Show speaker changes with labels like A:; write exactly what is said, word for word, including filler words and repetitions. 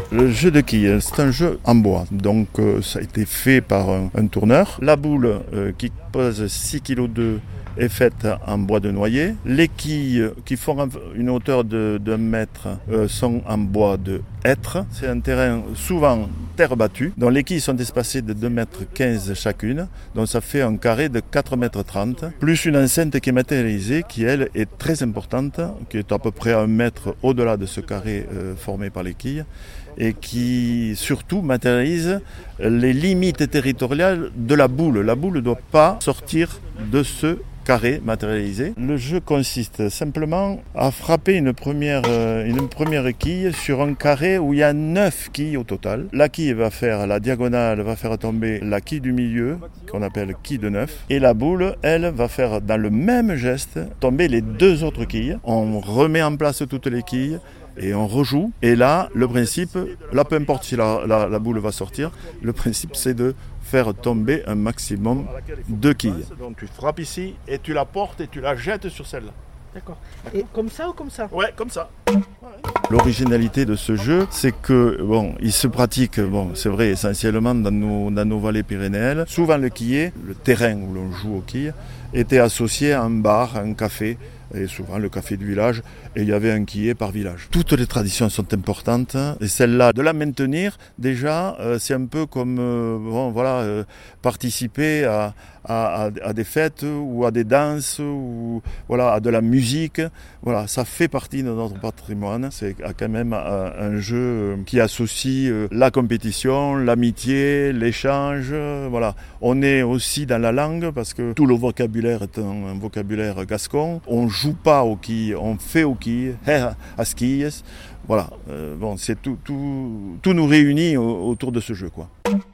A: Le jeu de quilles, c'est un jeu en bois, donc euh, ça a été fait par un, un tourneur. La boule euh, qui pèse six virgule deux kilos est faite en bois de noyer. Les quilles qui font une hauteur de d'un mètre euh, sont en bois de hêtre. C'est un terrain souvent terre battue, dont les quilles sont espacées de deux mètres quinze chacune, donc ça fait un carré de quatre mètres trente, plus une enceinte qui est matérialisée, qui elle est très importante, qui est à peu près un mètre au-delà de ce carré euh, formé par les quilles, et qui surtout matérialise les limites territoriales de la boule. La boule ne doit pas sortir de ce carré matérialisé. Le jeu consiste simplement à frapper une première, une première quille sur un carré où il y a neuf quilles au total. La quille va faire, la diagonale va faire tomber la quille du milieu, qu'on appelle quille de neuf, et la boule, elle, va faire dans le même geste tomber les deux autres quilles. On remet en place toutes les quilles, et on rejoue. Et là, le principe, là, peu importe si la, la, la boule va sortir, le principe, c'est de faire tomber un maximum de quilles. Donc tu frappes ici, et tu la portes, et tu la jettes sur celle-là.
B: D'accord. Et comme ça ou comme ça ?
A: Ouais, comme ça. L'originalité de ce jeu, c'est que, bon, il se pratique, bon, c'est vrai, essentiellement dans nos, dans nos vallées pyrénéennes. Souvent, le quillet, le terrain où l'on joue aux quilles, était associé à un bar, à un café, et souvent le café du village, et il y avait un quillet par village. Toutes les traditions sont importantes, et celle-là, de la maintenir, déjà, euh, c'est un peu comme, euh, bon, voilà, euh, participer à, à, à des fêtes, ou à des danses, ou voilà, à de la musique. Voilà, ça fait partie de notre patrimoine. C'est quand même un, un jeu qui associe la compétition, l'amitié, l'échange. Voilà. On est aussi dans la langue, parce que tout le vocabulaire est un, un vocabulaire gascon. On joue pas aux quilles, on fait aux quilles, à skis. Voilà, euh, bon, c'est tout, tout, tout nous réunit autour de ce jeu, quoi.